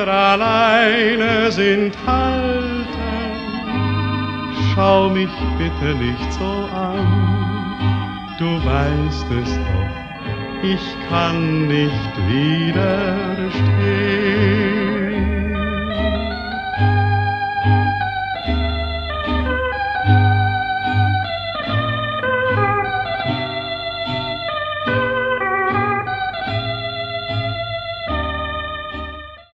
wir alleine sind, halten. Schau mich bitte nicht so an, du weißt es doch, ich kann nicht widerstehen.